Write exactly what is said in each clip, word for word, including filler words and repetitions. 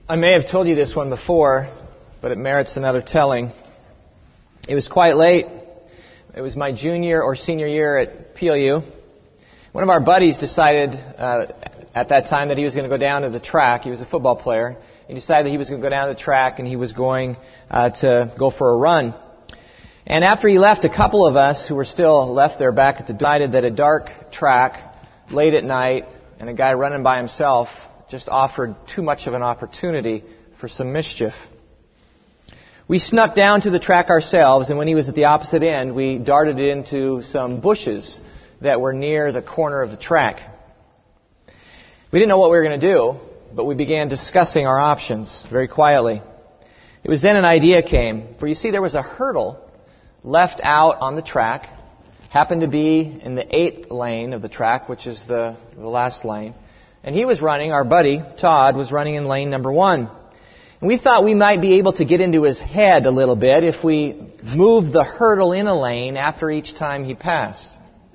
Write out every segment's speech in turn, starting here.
I may have told you this one before, but it merits another telling. It was quite late. It was my junior or senior year at P L U. One of our buddies decided uh, at that time that he was going to go down to the track. He was a football player. He decided that he was going to go down to the track and he was going uh, to go for a run. And after he left, a couple of us who were still left there back at the decided that a dark track, late at night, and a guy running by himself just offered too much of an opportunity for some mischief. We snuck down to the track ourselves, and when he was at the opposite end, we darted into some bushes that were near the corner of the track. We didn't know what we were going to do, but we began discussing our options very quietly. It was then an idea came, for you see there was a hurdle left out on the track, happened to be in the eighth lane of the track, which is the, the last lane. And he was running, our buddy, Todd, was running in lane number one. And we thought we might be able to get into his head a little bit if we moved the hurdle in a lane after each time he passed.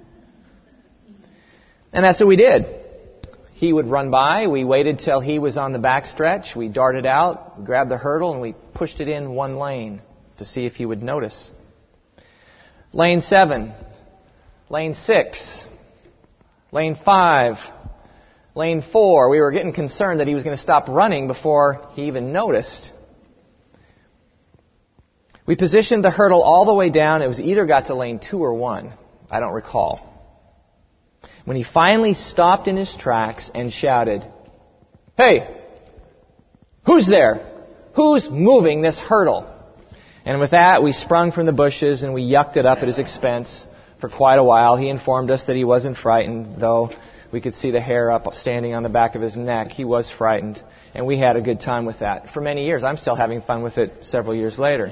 And that's what we did. He would run by, we waited till he was on the back stretch, we darted out, grabbed the hurdle, and we pushed it in one lane to see if he would notice. Lane seven, lane six, lane five, lane four. We were getting concerned that he was going to stop running before he even noticed. We positioned the hurdle all the way down. It was either got to lane two or one. I don't recall. When he finally stopped in his tracks and shouted, "Hey, who's there? Who's moving this hurdle?" And with that, we sprung from the bushes and we yucked it up at his expense for quite a while. He informed us that he wasn't frightened, though we could see the hair up standing on the back of his neck. He was frightened, and we had a good time with that for many years. I'm still having fun with it several years later.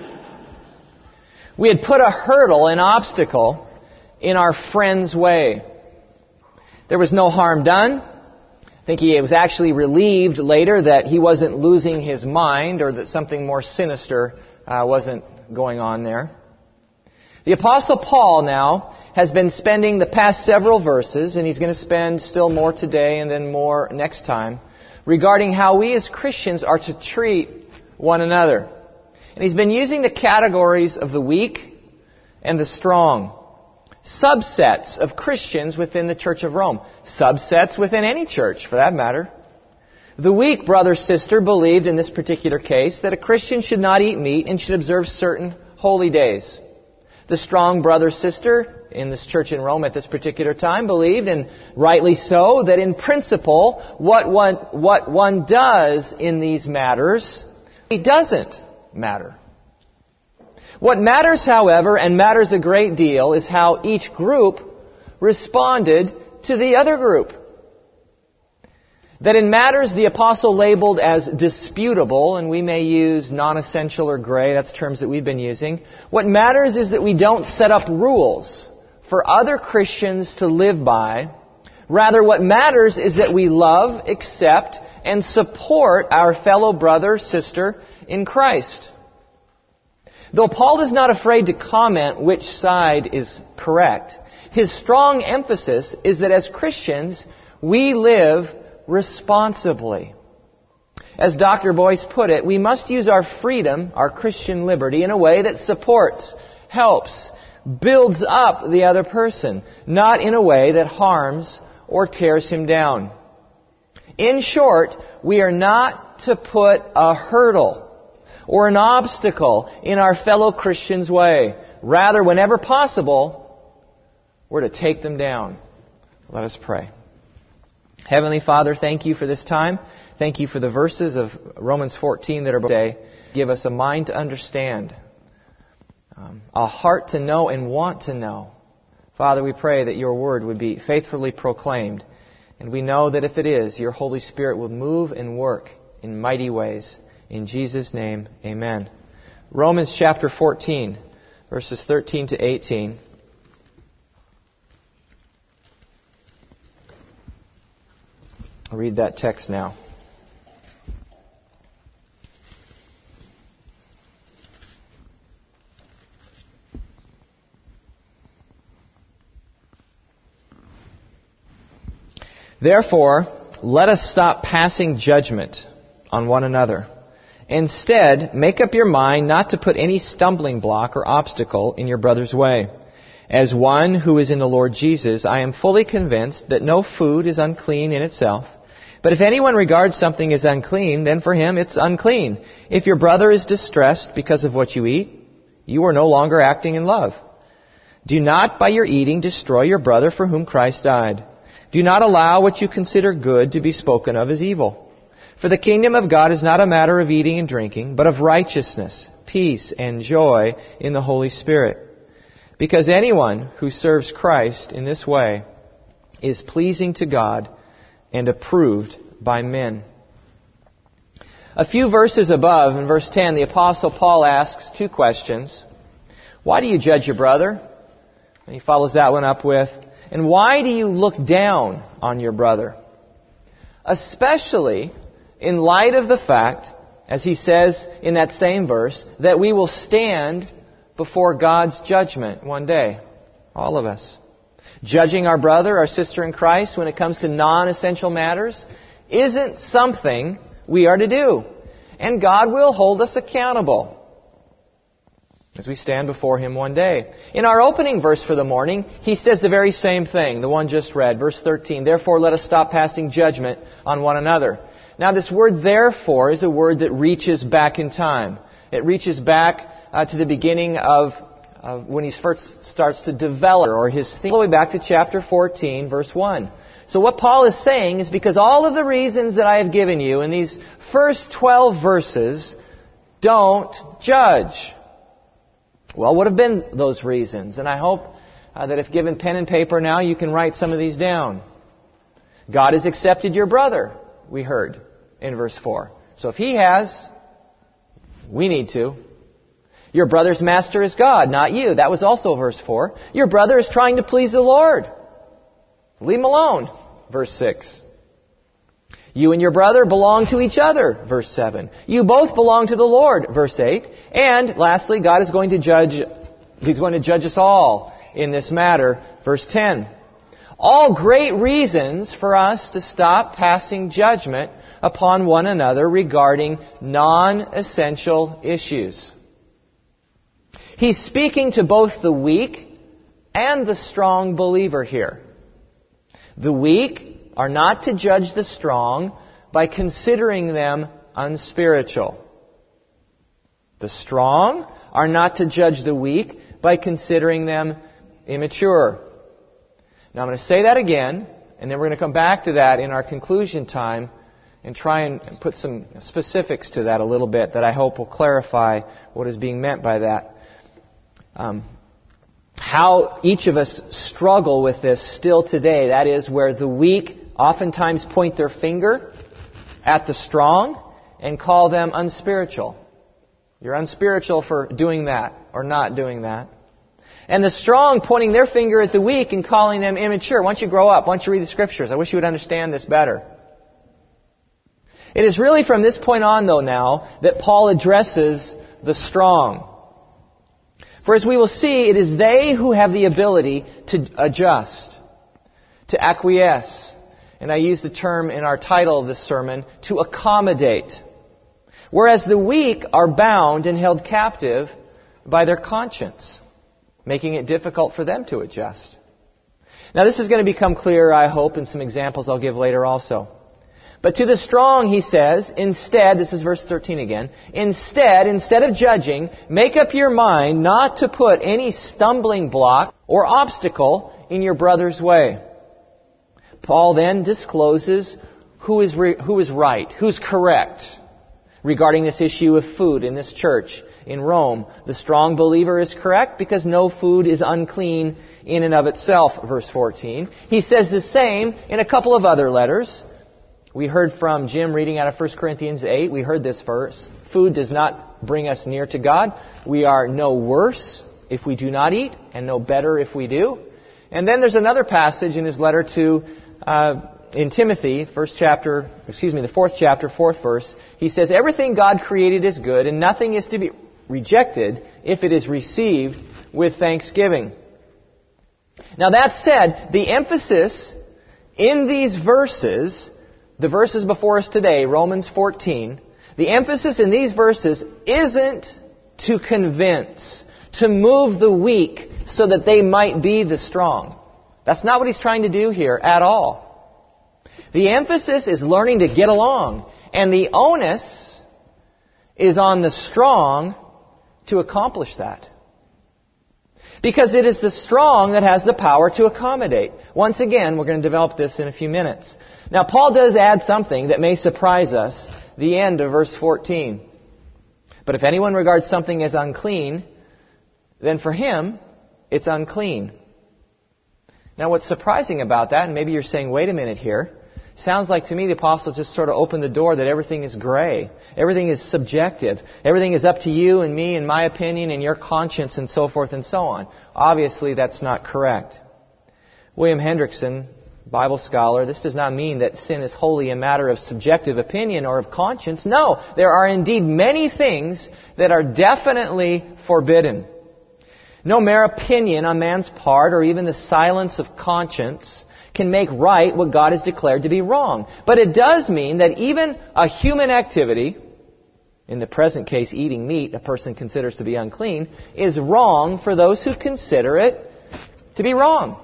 We had put a hurdle, an obstacle, in our friend's way. There was no harm done. I think he was actually relieved later that he wasn't losing his mind or that something more sinister uh, wasn't going on there. The Apostle Paul now has been spending the past several verses, and he's going to spend still more today and then more next time, regarding how we as Christians are to treat one another. And he's been using the categories of the weak and the strong. Subsets of Christians within the Church of Rome. Subsets within any church, for that matter. The weak brother, sister believed in this particular case that a Christian should not eat meat and should observe certain holy days. The strong brother, sister in this church in Rome at this particular time believed, and rightly so, that in principle, what one, what one does in these matters, it doesn't matter. What matters, however, and matters a great deal, is how each group responded to the other group. That in matters the apostle labeled as disputable, and we may use non-essential or gray, that's terms that we've been using. What matters is that we don't set up rules for other Christians to live by. Rather, what matters is that we love, accept, and support our fellow brother, sister in Christ. Though Paul is not afraid to comment which side is correct, his strong emphasis is that as Christians, we live responsibly. As Doctor Boyce put it, we must use our freedom, our Christian liberty, in a way that supports, helps, builds up the other person, not in a way that harms or tears him down. In short, we are not to put a hurdle or an obstacle in our fellow Christians' way. Rather, whenever possible, we're to take them down. Let us pray. Heavenly Father, thank you for this time. Thank you for the verses of Romans fourteen that are today. Give us a mind to understand, um, a heart to know and want to know. Father, we pray that your word would be faithfully proclaimed. And we know that if it is, your Holy Spirit will move and work in mighty ways. In Jesus' name, amen. Romans chapter fourteen, verses thirteen to eighteen. I'll read that text now. Therefore, let us stop passing judgment on one another. Instead, make up your mind not to put any stumbling block or obstacle in your brother's way. As one who is in the Lord Jesus, I am fully convinced that no food is unclean in itself. But if anyone regards something as unclean, then for him it's unclean. If your brother is distressed because of what you eat, you are no longer acting in love. Do not by your eating destroy your brother for whom Christ died. Do not allow what you consider good to be spoken of as evil. For the kingdom of God is not a matter of eating and drinking, but of righteousness, peace, and joy in the Holy Spirit. Because anyone who serves Christ in this way is pleasing to God and approved by men. A few verses above, in verse ten, the Apostle Paul asks two questions. Why do you judge your brother? And he follows that one up with, and why do you look down on your brother? Especially in light of the fact, as he says in that same verse, that we will stand before God's judgment one day. All of us. Judging our brother, our sister in Christ, when it comes to non-essential matters, isn't something we are to do. And God will hold us accountable as we stand before Him one day. In our opening verse for the morning, he says the very same thing, the one just read, verse thirteen. Therefore, let us stop passing judgment on one another. Now, this word therefore is a word that reaches back in time. It reaches back uh, to the beginning of, of when he first starts to develop, or his theme, all the way back to chapter fourteen, verse one. So what Paul is saying is, because all of the reasons that I have given you in these first twelve verses, don't judge. Well, what have been those reasons? And I hope uh, that if given pen and paper now, you can write some of these down. God has accepted your brother, we heard in verse four. So if He has, we need to. Your brother's master is God, not you. That was also verse four. Your brother is trying to please the Lord. Leave him alone, verse six. You and your brother belong to each other, verse seven. You both belong to the Lord, verse eight. And lastly, God is going to judge, He's going to judge us all in this matter, verse ten. All great reasons for us to stop passing judgment upon one another regarding non-essential issues. He's speaking to both the weak and the strong believer here. The weak are not to judge the strong by considering them unspiritual. The strong are not to judge the weak by considering them immature. Now I'm going to say that again, and then we're going to come back to that in our conclusion time and try and put some specifics to that a little bit that I hope will clarify what is being meant by that. Um, how each of us struggle with this still today. That is, where the weak oftentimes point their finger at the strong and call them unspiritual. You're unspiritual for doing that or not doing that. And the strong pointing their finger at the weak and calling them immature. Why don't you grow up? Why don't you read the Scriptures? I wish you would understand this better. It is really from this point on, though, now, that Paul addresses the strong. For as we will see, it is they who have the ability to adjust, to acquiesce. And I use the term in our title of this sermon, to accommodate. Whereas the weak are bound and held captive by their conscience, making it difficult for them to adjust. Now this is going to become clearer, I hope, in some examples I'll give later also. But to the strong, he says, instead, this is verse thirteen again, instead, instead of judging, make up your mind not to put any stumbling block or obstacle in your brother's way. Paul then discloses who is re- who is right, who's correct regarding this issue of food in this church in Rome. The strong believer is correct because no food is unclean in and of itself, verse fourteen. He says the same in a couple of other letters. We heard from Jim reading out of First Corinthians eight. We heard this verse. Food does not bring us near to God. We are no worse if we do not eat and no better if we do. And then there's another passage in his letter to uh, in Timothy, first chapter, excuse me, the fourth chapter, fourth verse. He says, everything God created is good and nothing is to be rejected if it is received with thanksgiving. Now that said, the emphasis in these verses, the verses before us today, Romans fourteen, The emphasis in these verses isn't to convince, to move the weak so that they might be the strong. That's not what he's trying to do here at all. The emphasis is learning to get along, and the onus is on the strong to accomplish that. Because it is the strong that has the power to accommodate. Once again, we're going to develop this in a few minutes. Now, Paul does add something that may surprise us, the end of verse fourteen. But if anyone regards something as unclean, then for him, it's unclean. Now, what's surprising about that, and maybe you're saying, wait a minute here, sounds like to me the apostle just sort of opened the door that everything is gray. Everything is subjective. Everything is up to you and me and my opinion and your conscience and so forth and so on. Obviously, that's not correct. William Hendrickson, Bible scholar, this does not mean that sin is wholly a matter of subjective opinion or of conscience. No, there are indeed many things that are definitely forbidden. No mere opinion on man's part or even the silence of conscience can make right what God has declared to be wrong. But it does mean that even a human activity, in the present case eating meat a person considers to be unclean, is wrong for those who consider it to be wrong.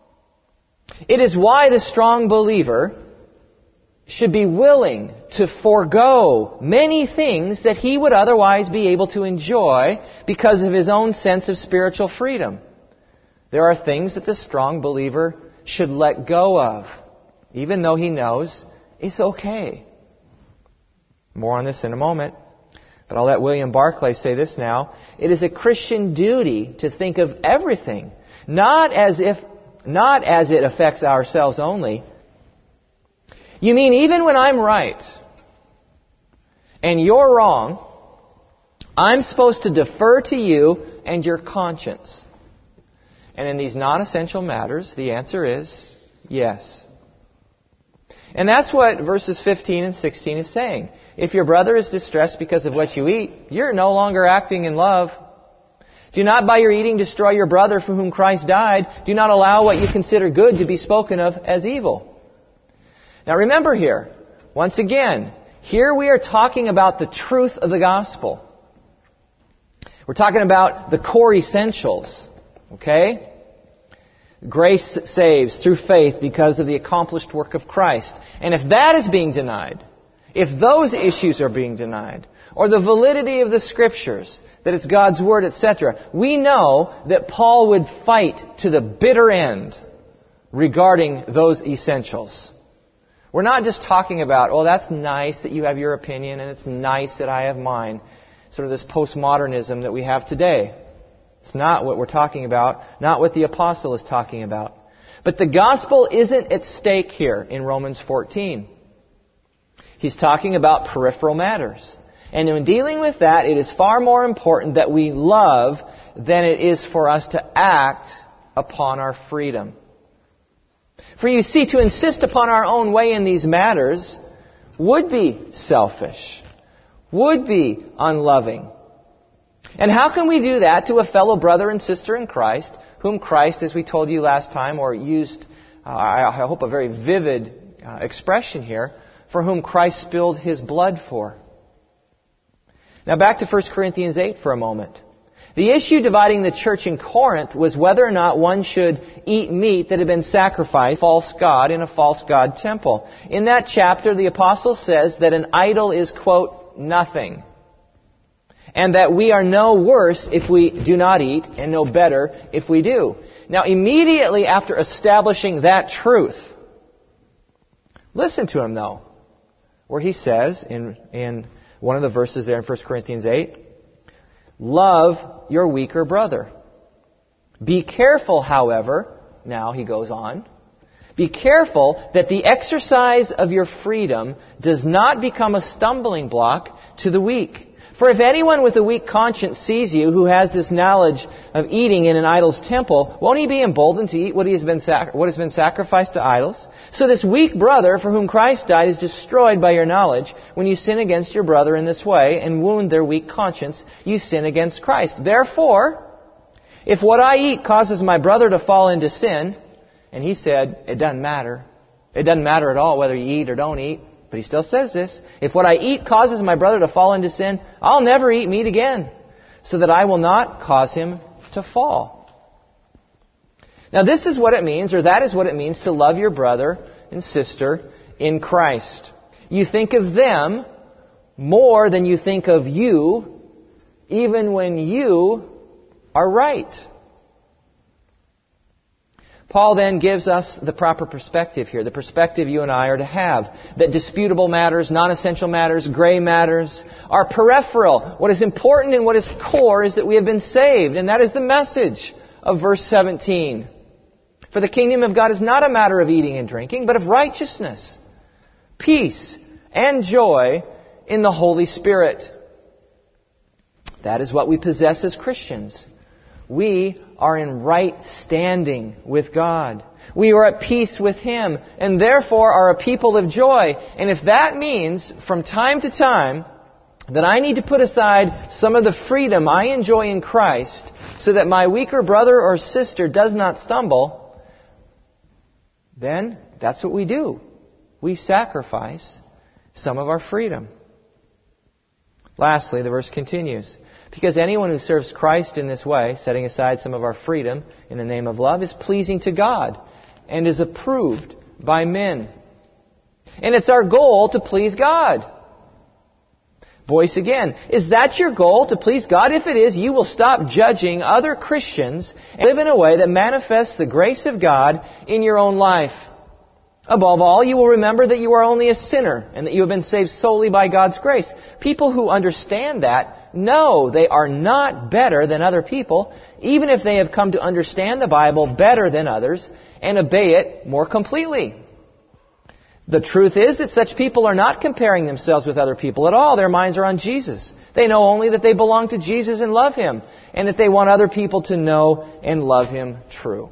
It is why the strong believer should be willing to forego many things that he would otherwise be able to enjoy because of his own sense of spiritual freedom. There are things that the strong believer should let go of, even though he knows it's okay. More on this in a moment. But I'll let William Barclay say this now. It is a Christian duty to think of everything, not as if, not as it affects ourselves only. You mean even when I'm right and you're wrong, I'm supposed to defer to you and your conscience? And in these non-essential matters, the answer is yes. And that's what verses fifteen and sixteen is saying. If your brother is distressed because of what you eat, you're no longer acting in love. Do not by your eating destroy your brother for whom Christ died. Do not allow what you consider good to be spoken of as evil. Now remember here, once again, here we are talking about the truth of the gospel. We're talking about the core essentials. Okay? Grace saves through faith because of the accomplished work of Christ. And if that is being denied, if those issues are being denied, or the validity of the Scriptures, that it's God's Word, et cetera, we know that Paul would fight to the bitter end regarding those essentials. We're not just talking about, oh, that's nice that you have your opinion and it's nice that I have mine. Sort of this postmodernism that we have today. It's not what we're talking about, not what the apostle is talking about. But the gospel isn't at stake here in Romans fourteen. He's talking about peripheral matters. And in dealing with that, it is far more important that we love than it is for us to act upon our freedom. For you see, to insist upon our own way in these matters would be selfish, would be unloving. And how can we do that to a fellow brother and sister in Christ, whom Christ, as we told you last time, or used, uh, I hope, a very vivid uh, expression here, for whom Christ spilled His blood for? Now back to First Corinthians eight for a moment. The issue dividing the church in Corinth was whether or not one should eat meat that had been sacrificed to a false god in a false god temple. In that chapter, the apostle says that an idol is, quote, nothing. And that we are no worse if we do not eat, and no better if we do. Now, immediately after establishing that truth, listen to him, though, where he says in, in one of the verses there in First Corinthians eight, love your weaker brother. Be careful, however, now he goes on, be careful that the exercise of your freedom does not become a stumbling block to the weak. For if anyone with a weak conscience sees you who has this knowledge of eating in an idol's temple, won't he be emboldened to eat what has been sac- what has been sacrificed to idols? So this weak brother for whom Christ died is destroyed by your knowledge. When you sin against your brother in this way and wound their weak conscience, you sin against Christ. Therefore, if what I eat causes my brother to fall into sin, and he said, it doesn't matter. It doesn't matter at all whether you eat or don't eat. But he still says this, if what I eat causes my brother to fall into sin, I'll never eat meat again, so that I will not cause him to fall. Now this is what it means, or that is what it means to love your brother and sister in Christ. You think of them more than you think of you, even when you are right. Paul then gives us the proper perspective here, the perspective you and I are to have, that disputable matters, non-essential matters, gray matters are peripheral. What is important and what is core is that we have been saved, and that is the message of verse seventeen. For the kingdom of God is not a matter of eating and drinking, but of righteousness, peace, and joy in the Holy Spirit. That is what we possess as Christians. We are in right standing with God. We are at peace with Him, and therefore are a people of joy. And if that means, from time to time, that I need to put aside some of the freedom I enjoy in Christ, so that my weaker brother or sister does not stumble, then that's what we do. We sacrifice some of our freedom. Lastly, the verse continues. Because anyone who serves Christ in this way, setting aside some of our freedom in the name of love, is pleasing to God and is approved by men. And it's our goal to please God. Voice again. Is that your goal, to please God? If it is, you will stop judging other Christians and live in a way that manifests the grace of God in your own life. Above all, you will remember that you are only a sinner and that you have been saved solely by God's grace. People who understand that know they are not better than other people, even if they have come to understand the Bible better than others and obey it more completely. The truth is that such people are not comparing themselves with other people at all. Their minds are on Jesus. They know only that they belong to Jesus and love Him, and that they want other people to know and love Him true.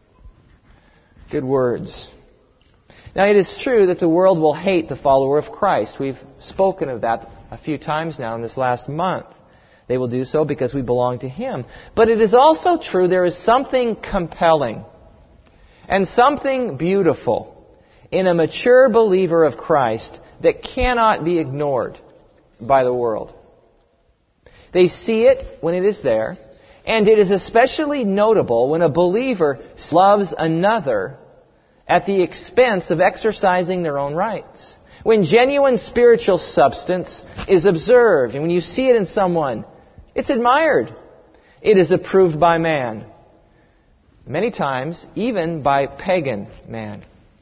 Good words. Now, it is true that the world will hate the follower of Christ. We've spoken of that a few times now in this last month. They will do so because we belong to Him. But it is also true there is something compelling and something beautiful in a mature believer of Christ that cannot be ignored by the world. They see it when it is there, and it is especially notable when a believer loves another at the expense of exercising their own rights. When genuine spiritual substance is observed, and when you see it in someone, it's admired. It is approved by man. Many times, even by pagan man.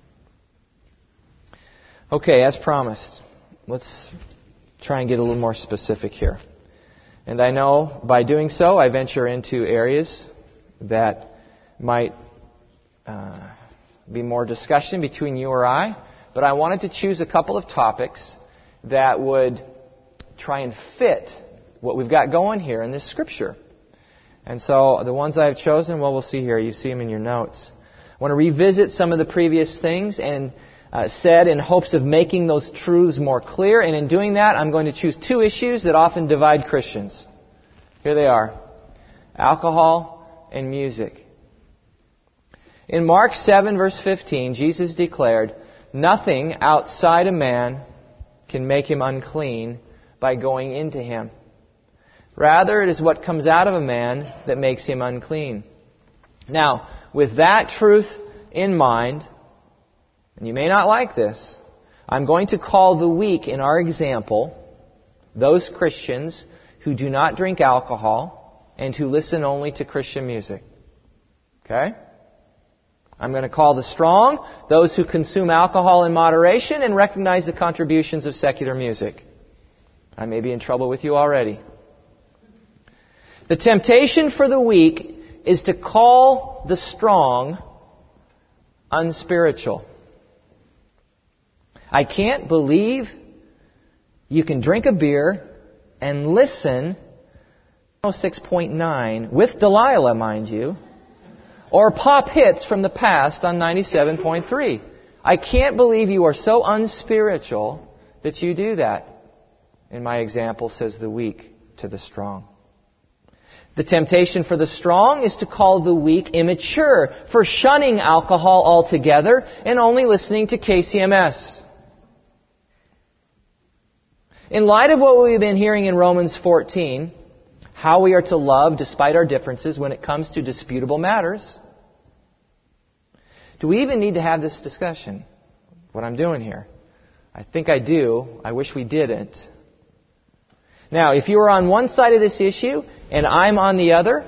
Okay, as promised, let's try and get a little more specific here. And I know by doing so, I venture into areas that might uh, be more discussion between you or I. But I wanted to choose a couple of topics that would try and fit what we've got going here in this Scripture. And so the ones I've chosen, well, we'll see here. You see them in your notes. I want to revisit some of the previous things and uh, said in hopes of making those truths more clear. And in doing that, I'm going to choose two issues that often divide Christians. Here they are. Alcohol and music. In Mark seven, verse fifteen, Jesus declared, nothing outside a man can make him unclean by going into him. Rather, it is what comes out of a man that makes him unclean. Now, with that truth in mind, and you may not like this, I'm going to call the weak in our example those Christians who do not drink alcohol and who listen only to Christian music. Okay? I'm going to call the strong those who consume alcohol in moderation and recognize the contributions of secular music. I may be in trouble with you already. The temptation for the weak is to call the strong unspiritual. I can't believe you can drink a beer and listen oh six point nine with Delilah, mind you, or pop hits from the past on ninety-seven point three. I can't believe you are so unspiritual that you do that. In my example, says the weak to the strong. The temptation for the strong is to call the weak immature for shunning alcohol altogether and only listening to K C M S. In light of what we've been hearing in Romans fourteen, how we are to love despite our differences when it comes to disputable matters, do we even need to have this discussion? What I'm doing here? I think I do. I wish we didn't. Now, if you are on one side of this issue and I'm on the other,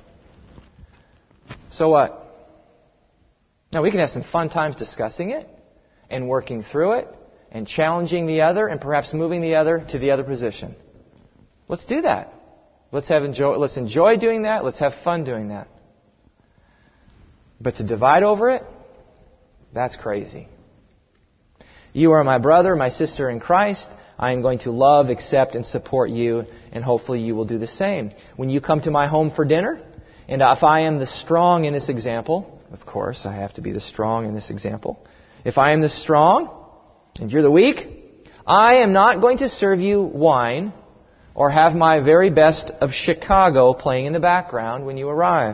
so what? Now, we can have some fun times discussing it and working through it and challenging the other and perhaps moving the other to the other position. Let's do that. Let's have enjoy, let's enjoy doing that. Let's have fun doing that. But to divide over it, that's crazy. You are my brother, my sister in Christ. I am going to love, accept, and support you, and hopefully you will do the same. When you come to my home for dinner, and if I am the strong in this example, of course, I have to be the strong in this example. If I am the strong, and you're the weak, I am not going to serve you wine or have my very best of Chicago playing in the background when you arrive.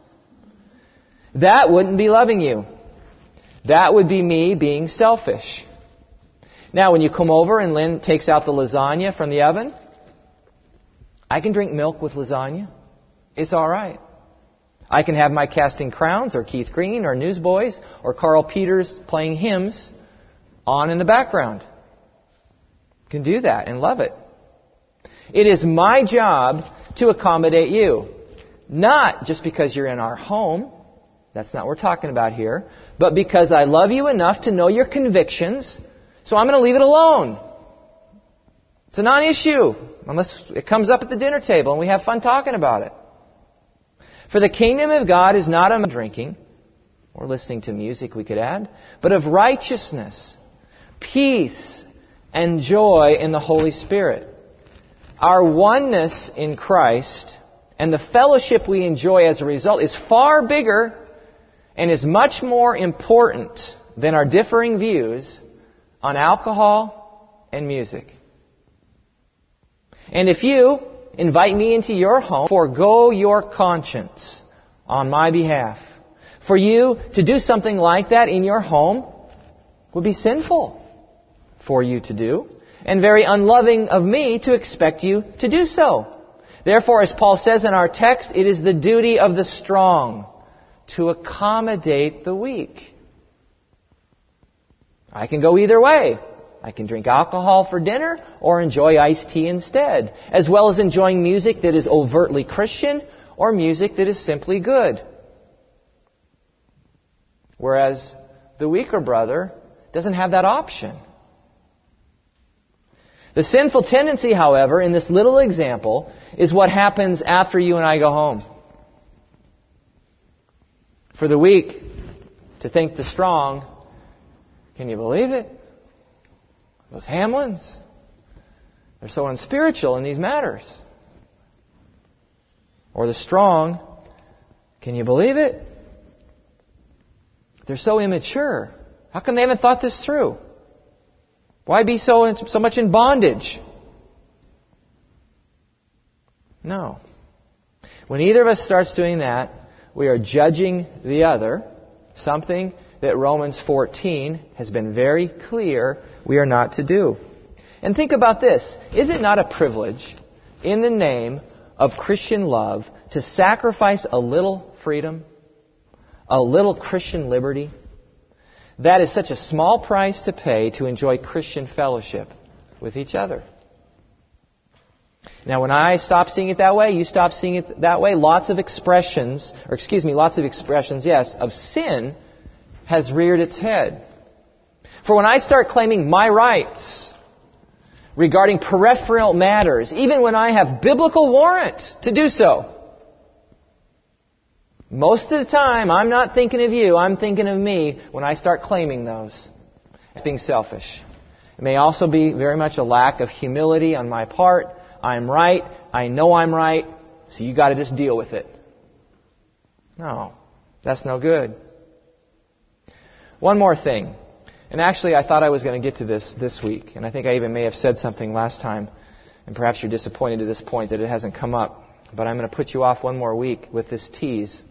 That wouldn't be loving you. That would be me being selfish. Now, when you come over and Lynn takes out the lasagna from the oven, I can drink milk with lasagna. It's all right. I can have my Casting Crowns or Keith Green or Newsboys or Carl Peters playing hymns on in the background. You can do that and love it. It is my job to accommodate you. Not just because you're in our home. That's not what we're talking about here. But because I love you enough to know your convictions, so I'm going to leave it alone. It's a non-issue, unless it comes up at the dinner table and we have fun talking about it. For the kingdom of God is not of drinking, or listening to music we could add, but of righteousness, peace, and joy in the Holy Spirit. Our oneness in Christ and the fellowship we enjoy as a result is far bigger and is much more important than our differing views on alcohol and music. And if you invite me into your home, forego your conscience on my behalf. For you to do something like that in your home would be sinful for you to do, and very unloving of me to expect you to do so. Therefore, as Paul says in our text, it is the duty of the strong to accommodate the weak. I can go either way. I can drink alcohol for dinner or enjoy iced tea instead, as well as enjoying music that is overtly Christian or music that is simply good. Whereas the weaker brother doesn't have that option. The sinful tendency, however, in this little example, is what happens after you and I go home. For the weak to think the strong, can you believe it? Those Hamlins, they're so unspiritual in these matters. Or the strong, can you believe it? They're so immature. How come they haven't thought this through? Why be so so much in bondage? No. When either of us starts doing that, we are judging the other, something that Romans fourteen has been very clear we are not to do. And think about this. Is it not a privilege in the name of Christian love to sacrifice a little freedom, a little Christian liberty? That is such a small price to pay to enjoy Christian fellowship with each other. Now, when I stop seeing it that way, you stop seeing it that way, lots of expressions, or excuse me, lots of expressions, yes, of sin has reared its head. For when I start claiming my rights regarding peripheral matters, even when I have biblical warrant to do so, most of the time, I'm not thinking of you, I'm thinking of me when I start claiming those. It's being selfish. It may also be very much a lack of humility on my part. I'm right. I know I'm right. So you got to just deal with it. No, that's no good. One more thing. And actually, I thought I was going to get to this this week. And I think I even may have said something last time. And perhaps you're disappointed to this point that it hasn't come up. But I'm going to put you off one more week with this tease.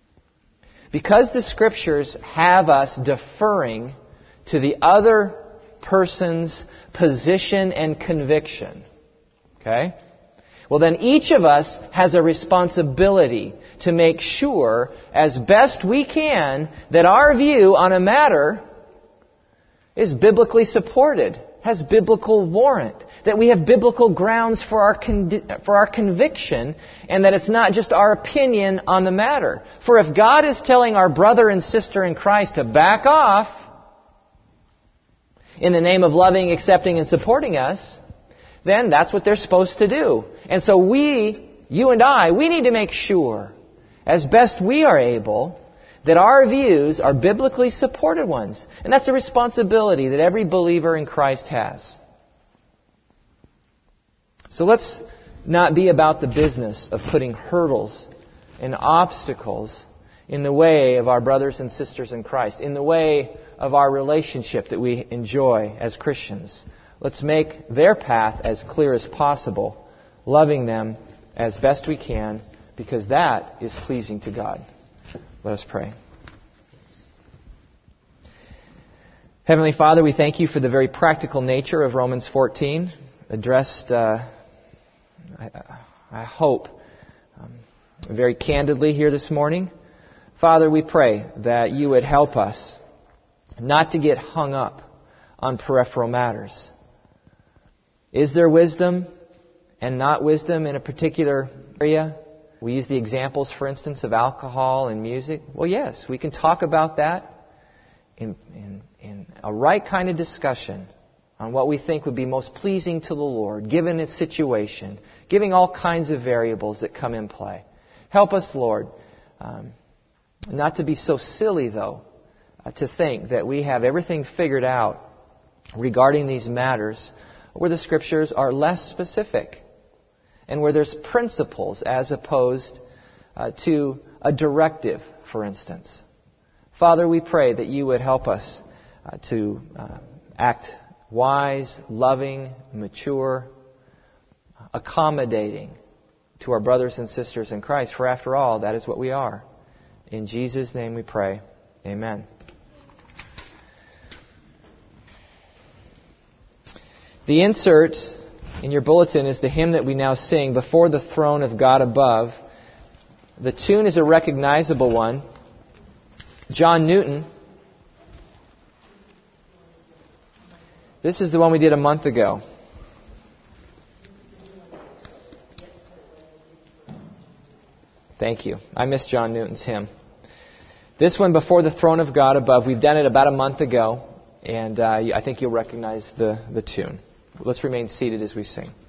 Because the Scriptures have us deferring to the other person's position and conviction. Okay? Well, then each of us has a responsibility to make sure, as best we can, that our view on a matter is biblically supported, has biblical warrant, that we have biblical grounds for our con- for our conviction, and that it's not just our opinion on the matter. For if God is telling our brother and sister in Christ to back off in the name of loving, accepting, and supporting us, then that's what they're supposed to do. And so we, you and I, we need to make sure, as best we are able, that our views are biblically supported ones. And that's a responsibility that every believer in Christ has. So let's not be about the business of putting hurdles and obstacles in the way of our brothers and sisters in Christ, in the way of our relationship that we enjoy as Christians. Let's make their path as clear as possible, loving them as best we can, because that is pleasing to God. Let us pray. Heavenly Father, we thank you for the very practical nature of Romans fourteen, addressed, uh, I, I hope, um, very candidly here this morning. Father, we pray that you would help us not to get hung up on peripheral matters. Is there wisdom and not wisdom in a particular area? We use the examples, for instance, of alcohol and music. Well, yes, we can talk about that in, in, in a right kind of discussion on what we think would be most pleasing to the Lord, given its situation, giving all kinds of variables that come in play. Help us, Lord, um, not to be so silly, though, uh, to think that we have everything figured out regarding these matters where the Scriptures are less specific and where there's principles as opposed uh, to a directive, for instance. Father, we pray that you would help us uh, to uh, act wise, loving, mature, accommodating to our brothers and sisters in Christ, for after all, that is what we are. In Jesus' name we pray. Amen. The insert in your bulletin is the hymn that we now sing, Before the Throne of God Above. The tune is a recognizable one. John Newton. This is the one we did a month ago. Thank you. I missed John Newton's hymn. This one, Before the Throne of God Above, we've done it about a month ago, and uh, I think you'll recognize the, the tune. Let's remain seated as we sing.